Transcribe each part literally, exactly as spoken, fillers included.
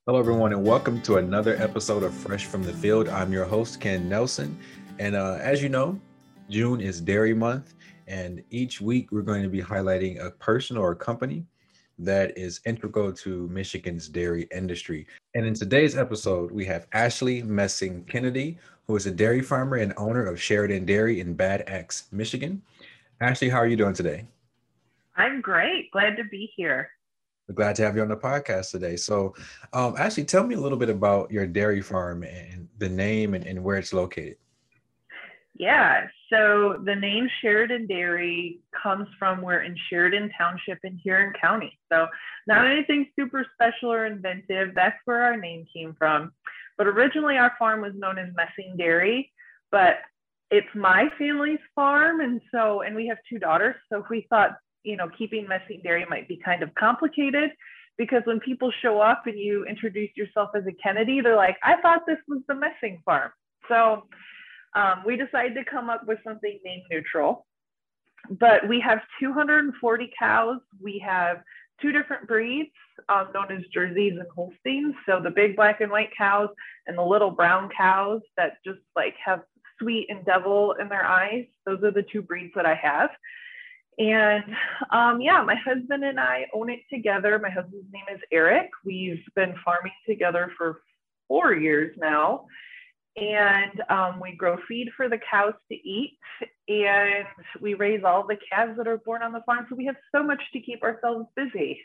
Hello, everyone, and welcome to another episode of Fresh from the Field. I'm your host, Ken Nelson. And uh, as you know, June is Dairy Month. And each week, we're going to be highlighting a person or a company that is integral to Michigan's dairy industry. And in today's episode, we have Ashley Messing Kennedy, who is a dairy farmer and owner of Sheridan Dairy in Bad Axe, Michigan. Ashley, how are you doing today? I'm great. Glad to be here. We're glad to have you on the podcast today. So, um, actually, tell me a little bit about your dairy farm and the name and, and where it's located. Yeah. So the name Sheridan Dairy comes from we're in Sheridan Township in Huron County. So not anything super special or inventive. That's where our name came from. But originally our farm was known as Messing Dairy, but it's my family's farm. And so, and we have two daughters. So we thought, you know, keeping Messing Dairy might be kind of complicated because when people show up and you introduce yourself as a Kennedy, they're like, I thought this was the Messing farm. So um, we decided to come up with something name neutral. But we have two hundred forty cows. We have two different breeds um, known as Jerseys and Holsteins. So the big black and white cows and the little brown cows that just like have sweet and devil in their eyes. Those are the two breeds that I have. And um, yeah, my husband and I own it together. My husband's name is Eric. We've been farming together for four years now. And um, we grow feed for the cows to eat. And we raise all the calves that are born on the farm. So we have so much to keep ourselves busy.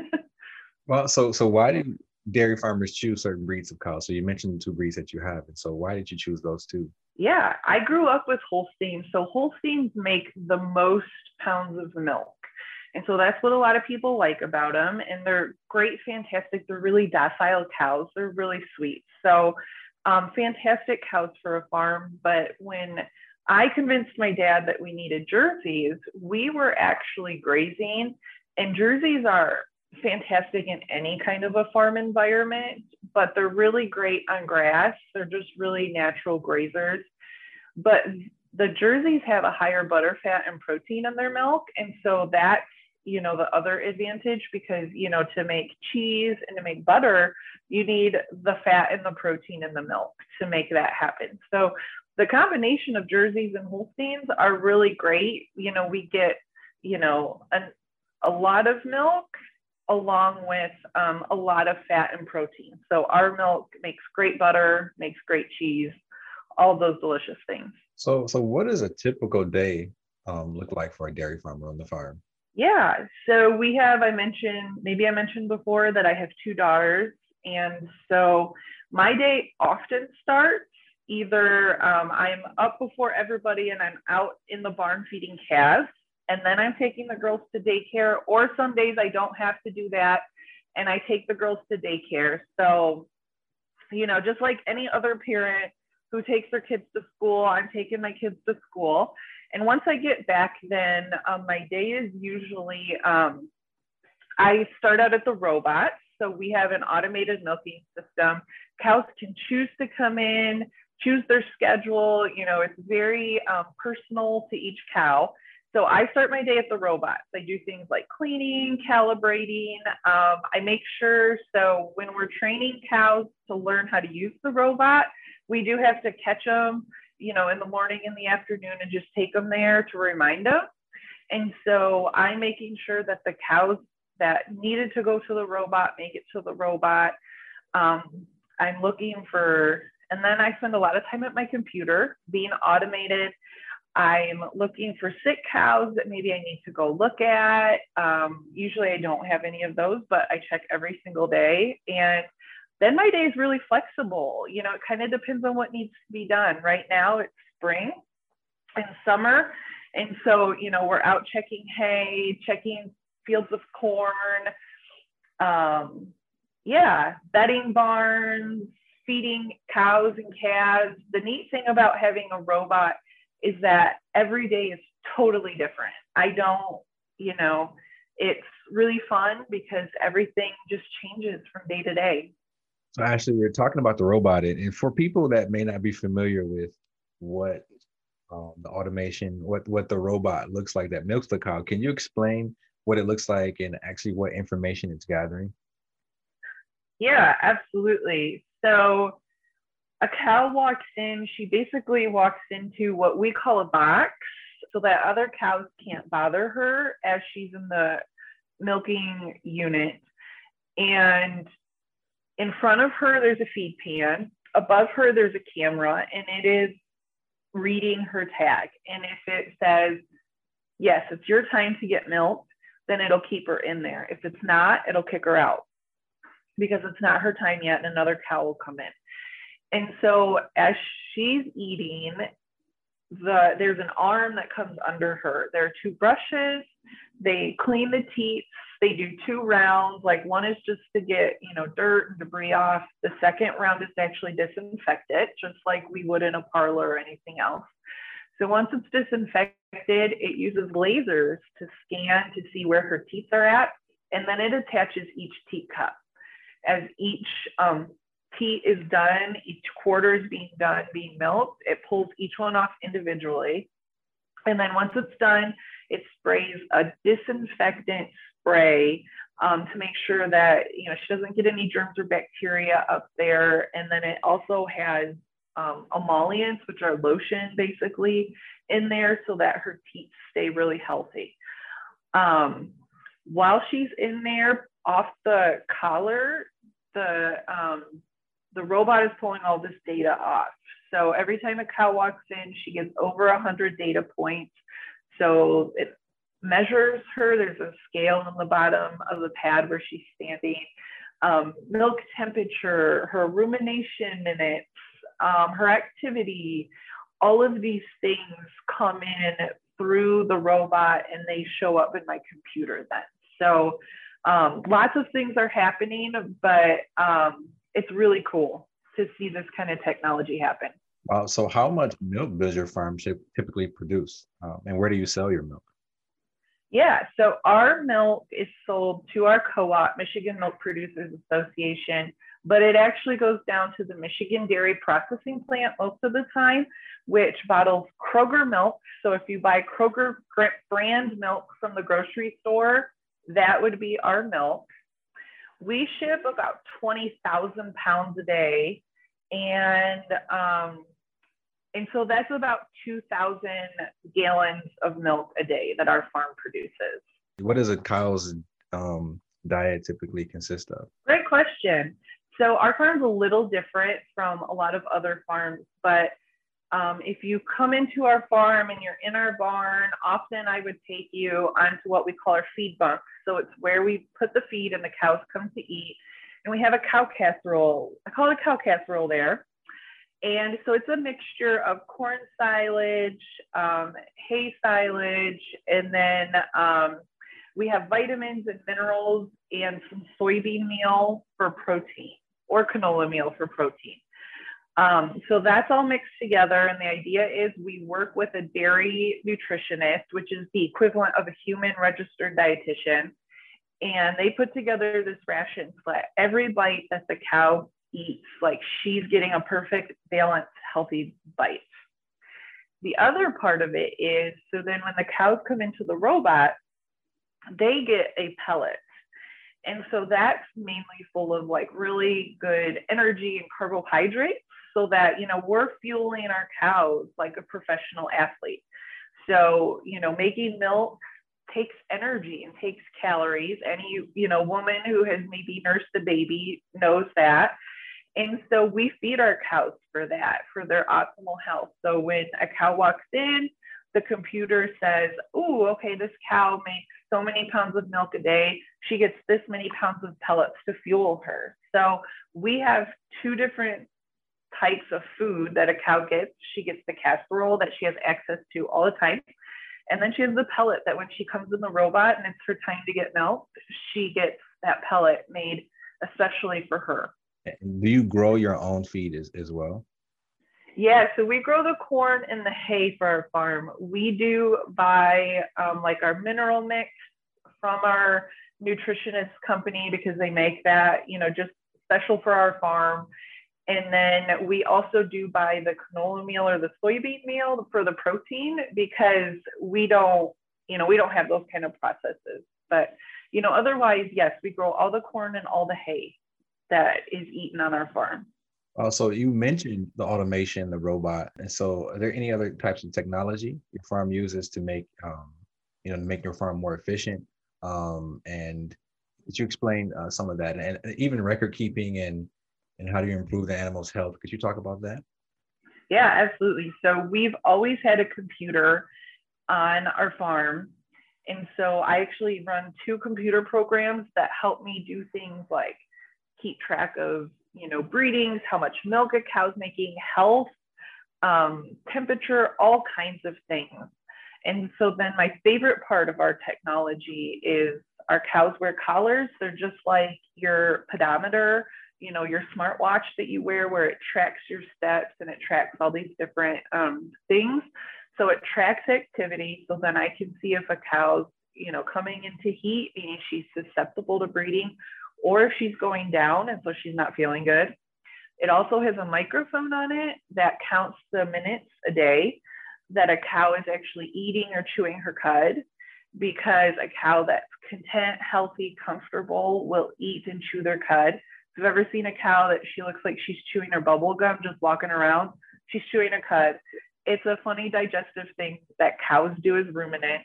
Well, so so why do dairy farmers choose certain breeds of cows? So you mentioned the two breeds that you have, and so why did you choose those two? Yeah, I grew up with Holsteins. So Holsteins make the most pounds of milk. And so that's what a lot of people like about them. And they're great, fantastic. They're really docile cows. They're really sweet. So um, fantastic cows for a farm. But when I convinced my dad that we needed Jerseys, we were actually grazing. And Jerseys are fantastic in any kind of a farm environment, but they're really great on grass. They're just really natural grazers. But the Jerseys have a higher butter fat and protein in their milk. And so that's, you know, the other advantage because, you know, to make cheese and to make butter, you need the fat and the protein in the milk to make that happen. So the combination of Jerseys and Holsteins are really great. You know, we get, you know, an, a lot of milk along with um, a lot of fat and protein. So our milk makes great butter, makes great cheese, all those delicious things. So so what does a typical day um, look like for a dairy farmer on the farm? Yeah. So we have, I mentioned, maybe I mentioned before that I have two daughters. And so my day often starts either um, I'm up before everybody and I'm out in the barn feeding calves. And then I'm taking the girls to daycare, or some days I don't have to do that. And I take the girls to daycare. So, you know, just like any other parent who takes their kids to school, I'm taking my kids to school. And once I get back, then um, my day is usually, um, I start out at the robot. So we have an automated milking system. Cows can choose to come in, choose their schedule. You know, it's very um, personal to each cow. So I start my day at the robots. I do things like cleaning, calibrating. Um, I make sure, so when we're training cows to learn how to use the robot, we do have to catch them, you know, in the morning, in the afternoon, and just take them there to remind them. And so I'm making sure that the cows that needed to go to the robot make it to the robot. Um, I'm looking for, and then I spend a lot of time at my computer being automated. I'm looking for sick cows that maybe I need to go look at. Um, usually I don't have any of those, but I check every single day. And then my day is really flexible. You know, it kind of depends on what needs to be done. Right now it's spring and summer. And so, you know, we're out checking hay, checking fields of corn. Um, yeah, bedding barns, feeding cows and calves. The neat thing about having a robot is that every day is totally different. I don't, you know, it's really fun because everything just changes from day to day. So actually, we're talking about the robot, and and for people that may not be familiar with what um, the automation, what what the robot looks like that milks the cow, can you explain what it looks like and actually what information it's gathering? Yeah, absolutely. So a cow walks in, she basically walks into what we call a box so that other cows can't bother her as she's in the milking unit. And in front of her, there's a feed pan. Above her, there's a camera, and it is reading her tag. And if it says, yes, it's your time to get milked, then it'll keep her in there. If it's not, it'll kick her out because it's not her time yet, and another cow will come in. And so as she's eating, the there's an arm that comes under her. There are two brushes. They clean the teats. They do two rounds. Like one is just to get, you know, dirt and debris off. The second round is to actually disinfect it, just like we would in a parlor or anything else. So once it's disinfected, it uses lasers to scan to see where her teats are at, and then it attaches each teat cup. As each um, teat is done, each quarter is being done, being milked, it pulls each one off individually. And then once it's done, it sprays a disinfectant spray um, to make sure that, you know, she doesn't get any germs or bacteria up there. And then it also has um, emollients, which are lotion basically in there so that her teeth stay really healthy. Um, while she's in there, off the collar, the um, the robot is pulling all this data off. So every time a cow walks in, she gets over one hundred data points. So it measures her. There's a scale on the bottom of the pad where she's standing. Um, milk temperature, her rumination minutes, um, her activity, all of these things come in through the robot and they show up in my computer then. So um, lots of things are happening, but um, it's really cool to see this kind of technology happen. Wow. So how much milk does your farm typically produce? Um, and where do you sell your milk? Yeah, so our milk is sold to our co-op, Michigan Milk Producers Association, but it actually goes down to the Michigan Dairy Processing Plant most of the time, which bottles Kroger milk. So if you buy Kroger brand milk from the grocery store, that would be our milk. We ship about twenty thousand pounds a day. And, um, and so that's about two thousand gallons of milk a day that our farm produces. What does a cow's um, diet typically consist of? Great question. So our farm's a little different from a lot of other farms, but um, if you come into our farm and you're in our barn, often I would take you onto what we call our feed bunk. So it's where we put the feed and the cows come to eat. And we have a cow casserole. I call it a cow casserole there. And so it's a mixture of corn silage, um, hay silage, and then um, we have vitamins and minerals and some soybean meal for protein or canola meal for protein. Um, so that's all mixed together. And the idea is we work with a dairy nutritionist, which is the equivalent of a human registered dietitian. And they put together this ration so that every bite that the cow eats, like she's getting a perfect, balanced, healthy bite. The other part of it is, so then when the cows come into the robot, they get a pellet. And so that's mainly full of like really good energy and carbohydrates so that, you know, we're fueling our cows like a professional athlete. So, you know, making milk takes energy and takes calories. Any, you know, woman who has maybe nursed a baby knows that. And so we feed our cows for that, for their optimal health. So when a cow walks in, the computer says, oh, okay, this cow makes so many pounds of milk a day. She gets this many pounds of pellets to fuel her. So we have two different types of food that a cow gets. She gets the casserole that she has access to all the time. And then she has the pellet that when she comes in the robot and it's her time to get milk, she gets that pellet made especially for her. Do you grow your own feed as, as well? Yeah, so we grow the corn and the hay for our farm. We do buy um, like our mineral mix from our nutritionist company because they make that, you know, just special for our farm. And then we also do buy the canola meal or the soybean meal for the protein because we don't, you know, we don't have those kind of processes. But, you know, otherwise, yes, we grow all the corn and all the hay that is eaten on our farm. Also, you mentioned the automation, the robot, and so are there any other types of technology your farm uses to make, um, you know, to make your farm more efficient? Um, and could you explain uh, some of that, and even record keeping, and and how do you improve the animal's health? Could you talk about that? Yeah, absolutely. So we've always had a computer on our farm. And so I actually run two computer programs that help me do things like keep track of, you know, breedings, how much milk a cow's making, health, um, temperature, all kinds of things. And so then my favorite part of our technology is our cows wear collars. They're just like your pedometer, you know, your smartwatch that you wear, where it tracks your steps and it tracks all these different um, things. So it tracks activity. So then I can see if a cow's, you know, coming into heat, meaning she's susceptible to breeding, or if she's going down and so she's not feeling good. It also has a microphone on it that counts the minutes a day that a cow is actually eating or chewing her cud, because a cow that's content, healthy, comfortable will eat and chew their cud. If you've ever seen a cow that she looks like she's chewing her bubble gum just walking around, she's chewing her cud. It's a funny digestive thing that cows do as ruminants.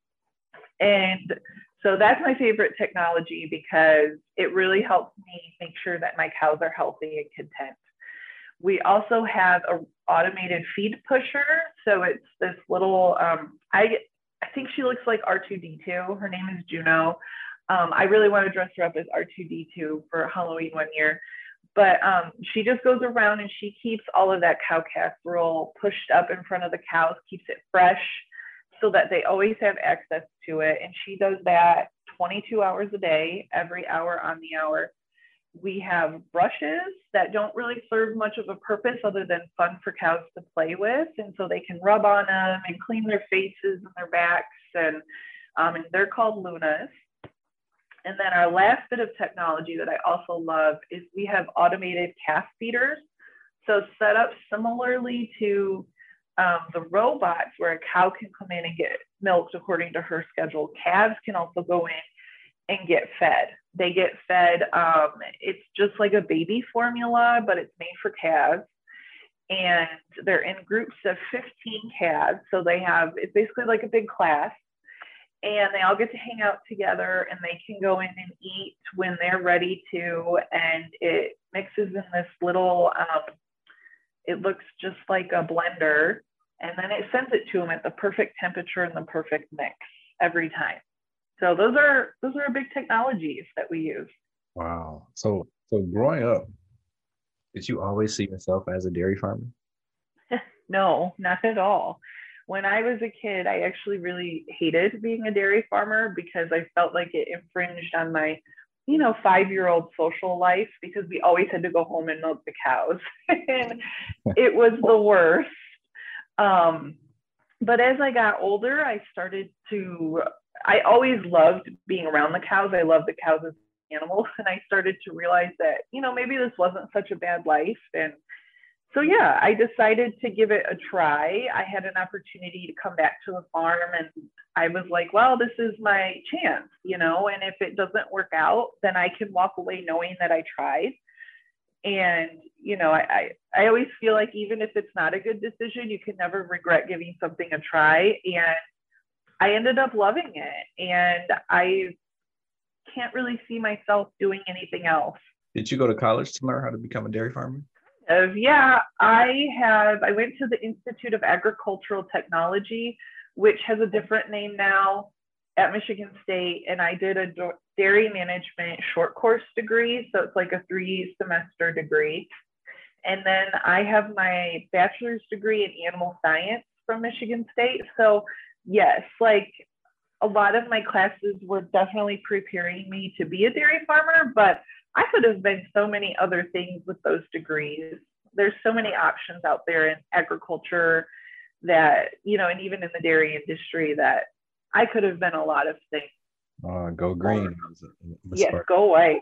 And so that's my favorite technology because it really helps me make sure that my cows are healthy and content. We also have an automated feed pusher. So it's this little, um, I, I think she looks like R two D two. Her name is Juno. Um, I really want to dress her up as R two D two for Halloween one year. But um, she just goes around and she keeps all of that cow casserole pushed up in front of the cows, keeps it fresh so that they always have access to it. And she does that twenty-two hours a day, every hour on the hour. We have brushes that don't really serve much of a purpose other than fun for cows to play with. And so they can rub on them and clean their faces and their backs. And, um, and they're called Lunas. And then our last bit of technology that I also love is we have automated calf feeders. So set up similarly to um, the robots where a cow can come in and get milked according to her schedule. Calves can also go in and get fed. They get fed, um, it's just like a baby formula, but it's made for calves. And they're in groups of fifteen calves. So they have, it's basically like a big class. And they all get to hang out together and they can go in and eat when they're ready to. And it mixes in this little, um, it looks just like a blender. And then it sends it to them at the perfect temperature and the perfect mix every time. So those are those are big technologies that we use. Wow. So so growing up, did you always see yourself as a dairy farmer? No, not at all. When I was a kid, I actually really hated being a dairy farmer because I felt like it infringed on my, you know, five-year-old social life because we always had to go home and milk the cows. And it was the worst. Um, but as I got older, I started to, I always loved being around the cows. I love the cows as animals. And I started to realize that, you know, maybe this wasn't such a bad life. And so, yeah, I decided to give it a try. I had an opportunity to come back to the farm and I was like, well, this is my chance, you know, and if it doesn't work out, then I can walk away knowing that I tried. And, you know, I, I, I always feel like even if it's not a good decision, you can never regret giving something a try. And I ended up loving it. And I can't really see myself doing anything else. Did you go to college to learn how to become a dairy farmer? Uh, yeah, I have. I went to the Institute of Agricultural Technology, which has a different name now at Michigan State. And I did a dairy management short course degree. So it's like a three semester degree. And then I have my bachelor's degree in animal science from Michigan State. So yes, like a lot of my classes were definitely preparing me to be a dairy farmer, but I could have been so many other things with those degrees. There's so many options out there in agriculture that, you know, and even in the dairy industry that I could have been a lot of things. Uh, go green. Yes, go white.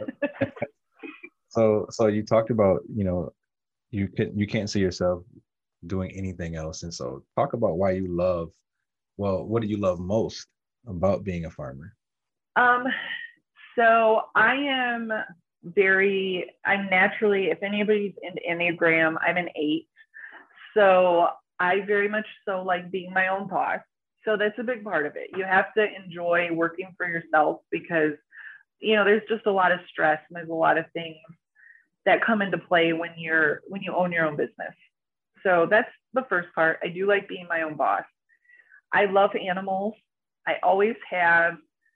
so, so you talked about, you know, you can you can't see yourself doing anything else, and so talk about why you love. Well, what do you love most about being a farmer? Um. So I am very, I'm naturally, if anybody's in Enneagram, I'm an eight. So I very much so like being my own boss. So that's a big part of it. You have to enjoy working for yourself because, you know, there's just a lot of stress and there's a lot of things that come into play when you're, when you own your own business. So that's the first part. I do like being my own boss. I love animals. I always have,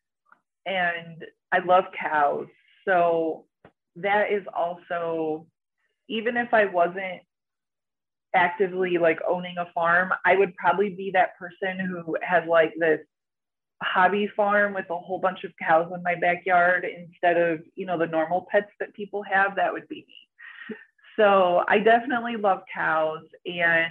and I love cows. So that is also, even if I wasn't actively like owning a farm, I would probably be that person who has like this hobby farm with a whole bunch of cows in my backyard instead of, you know, the normal pets that people have. That would be me. So I definitely love cows, and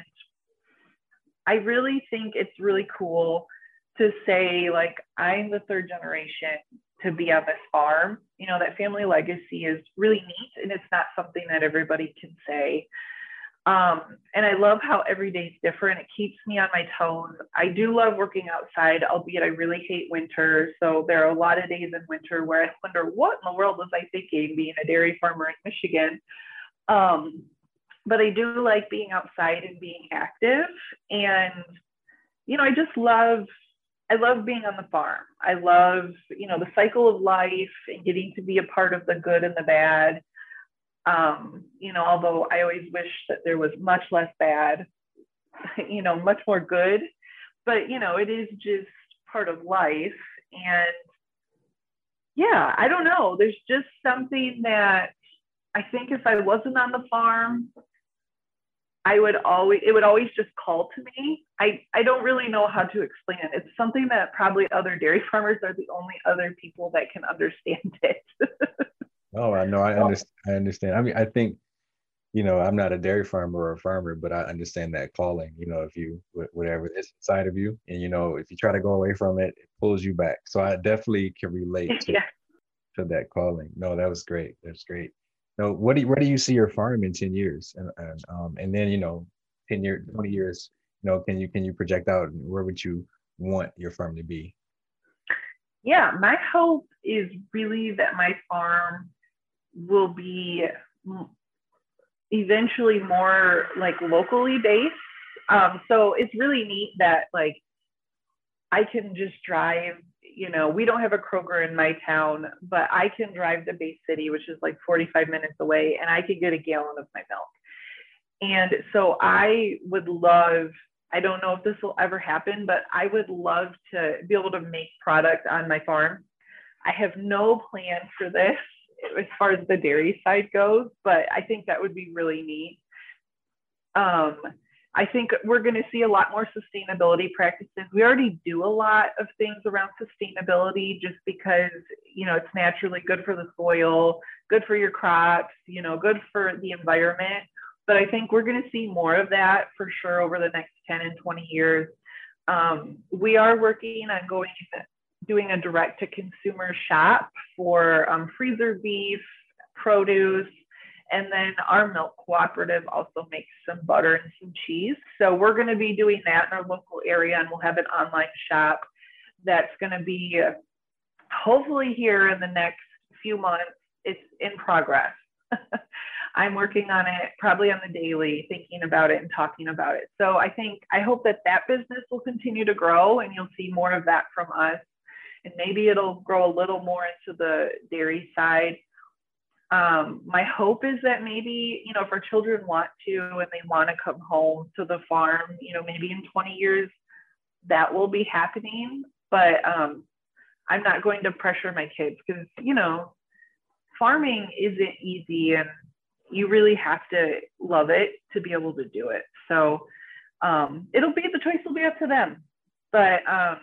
I really think it's really cool to say like I'm the third generation to be on this farm. You know, that family legacy is really neat, and it's not something that everybody can say. Um, and I love how every day is different. It keeps me on my toes. I do love working outside, albeit I really hate winter. So there are a lot of days in winter where I wonder what in the world was I thinking being a dairy farmer in Michigan. Um, but I do like being outside and being active. And, you know, I just love, I love being on the farm. I love, you know, the cycle of life and getting to be a part of the good and the bad. Um, you know, although I always wish that there was much less bad, you know, much more good, but, you know, it is just part of life. And yeah, I don't know. There's just something that I think if I wasn't on the farm, I would always, it would always just call to me. I, I don't really know how to explain it. It's something that probably other dairy farmers are the only other people that can understand it. Oh, I know. I understand. I understand. I mean, I think, you know, I'm not a dairy farmer or a farmer, but I understand that calling, you know, if you, whatever is inside of you, and, you know, if you try to go away from it, it pulls you back. So I definitely can relate to, Yeah. to that calling. No, that was great. That's great. No, what do you, where do you see your farm in ten years? And, and, um, and then, you know, ten years, twenty years, you know, can you, can you project out where would you want your farm to be? Yeah. My hope is really that my farm will be eventually more like locally based. Um, so it's really neat that like I can just drive, you know, we don't have a Kroger in my town, but I can drive to Bay City, which is like forty-five minutes away, and I could get a gallon of my milk. And so I would love, I don't know if this will ever happen, but I would love to be able to make product on my farm. I have no plan for this as far as the dairy side goes, but I think that would be really neat. Um, I think we're going to see a lot more sustainability practices. We already do a lot of things around sustainability just because, you know, it's naturally good for the soil, good for your crops, you know, good for the environment. But I think we're going to see more of that for sure over the next ten and twenty years. Um, we are working on going doing a direct to consumer shop for um, freezer beef, produce, and then our milk cooperative also makes some butter and some cheese. So we're going to be doing that in our local area, and we'll have an online shop that's going to be uh, hopefully here in the next few months. It's in progress. I'm working on it probably on the daily, thinking about it and talking about it. So I think, I hope that that business will continue to grow, and you'll see more of that from us. And maybe it'll grow a little more into the dairy side. Um, my hope is that maybe, you know, if our children want to and they want to come home to the farm, you know, maybe in twenty years, that will be happening. But um, I'm not going to pressure my kids because, you know, farming isn't easy, and you really have to love it to be able to do it. So um, it'll be, the choice will be up to them. But um,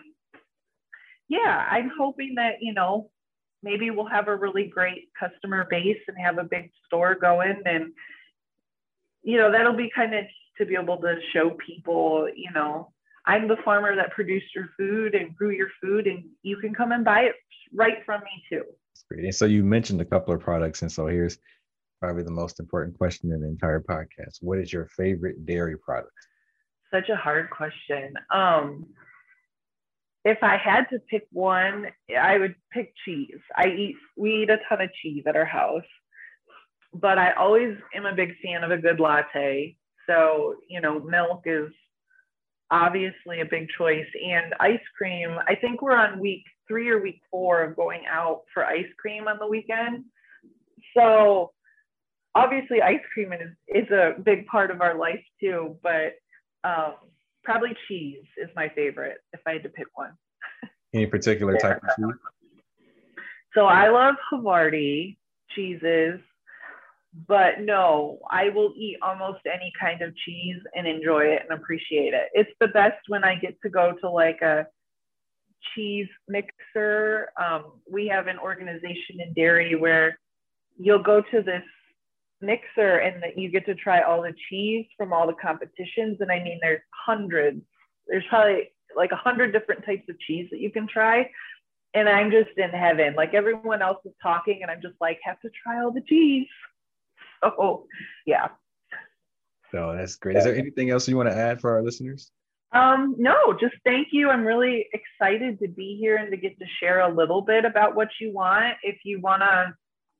yeah, I'm hoping that, you know, maybe we'll have a really great customer base and have a big store going. And, you know, that'll be kind of to be able to show people, you know, I'm the farmer that produced your food and grew your food, and you can come and buy it right from me too. That's great. And so you mentioned a couple of products. And so here's probably the most important question in the entire podcast. What is your favorite dairy product? Such a hard question. Um, if I had to pick one, I would pick cheese. I eat, we eat a ton of cheese at our house. but I always am a big fan of a good latte. So, you know, milk is obviously a big choice. And ice cream, I think we're on week three or week four of going out for ice cream on the weekend. So obviously ice cream is, is a big part of our life too, but um, probably cheese is my favorite if I had to pick one. Any particular type of cheese? So I love Havarti cheeses, but no, I will eat almost any kind of cheese and enjoy it and appreciate it. It's the best when I get to go to like a cheese mixer. Um, we have an organization in Derry where you'll go to this mixer and that you get to try all the cheese from all the competitions. And I mean, there's hundreds, there's probably like a hundred different types of cheese that you can try. And I'm just in heaven. Like everyone else is talking and I'm just like, have to try all the cheese. Oh, yeah. So that's great. Is there anything else you want to add for our listeners? Um, no, just thank you. I'm really excited to be here and to get to share a little bit about what you want. If you want to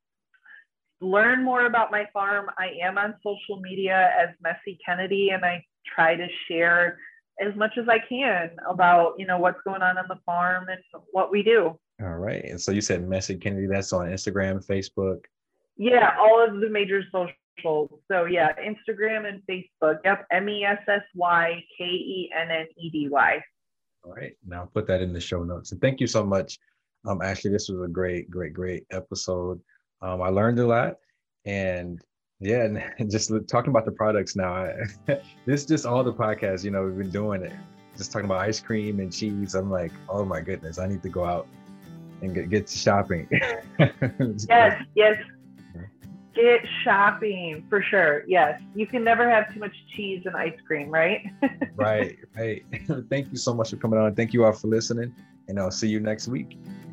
learn more about my farm, I am on social media as Messy Kennedy, and I try to share as much as I can about, you know, what's going on on the farm and what we do. All right. And so you said Messy Kennedy, that's on Instagram, Facebook. Yeah, all of the major socials. So yeah, Instagram and Facebook. Yep, M E S S Y K E N N E D Y. All right. Now I'll put that in the show notes. And thank you so much, um, Ashley. This was a great, great, great episode. Um, I learned a lot. And yeah, and just talking about the products now, I, this is just all the podcasts, you know, we've been doing it. Just talking about ice cream and cheese. I'm like, oh my goodness, I need to go out and get, get to shopping. Yes, yes. Get shopping for sure. Yes. You can never have too much cheese and ice cream, right? Right, right. Thank you so much for coming on. Thank you all for listening, and I'll see you next week.